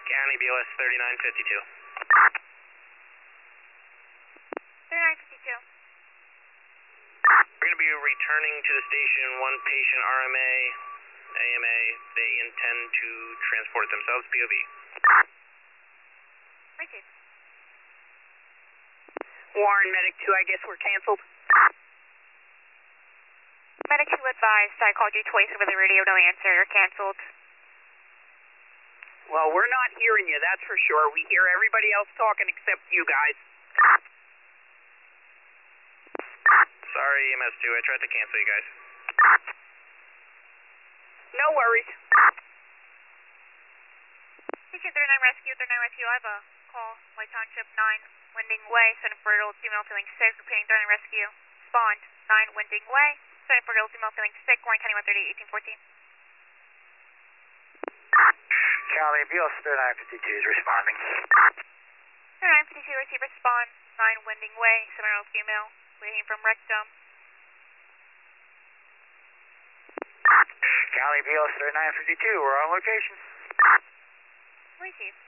County BLS 3952. 3952. We're going to be returning to the station, one patient RMA, AMA. They intend to transport themselves, POV. Received. Warren, Medic 2, I guess we're canceled. Medic 2 advised, I called you twice over the radio, no answer, you're canceled. Well, we're not hearing you, that's for sure. We hear everybody else talking except you guys. Sorry, EMS2, I tried to cancel you guys. No worries. Station 39 Rescue, I have a call, White Township 9, Winding Way, sent for adult female feeling sick, repeating 39 Rescue. Spawned, 9 Winding Way, sent for adult female feeling sick, Warren County 138, 1814. County BLS 3952 is responding. 3952, receiver spawn, 9 Winding Way, 7-year-old female, waiting from rectum. County BLS 3952, we're on location. Receive.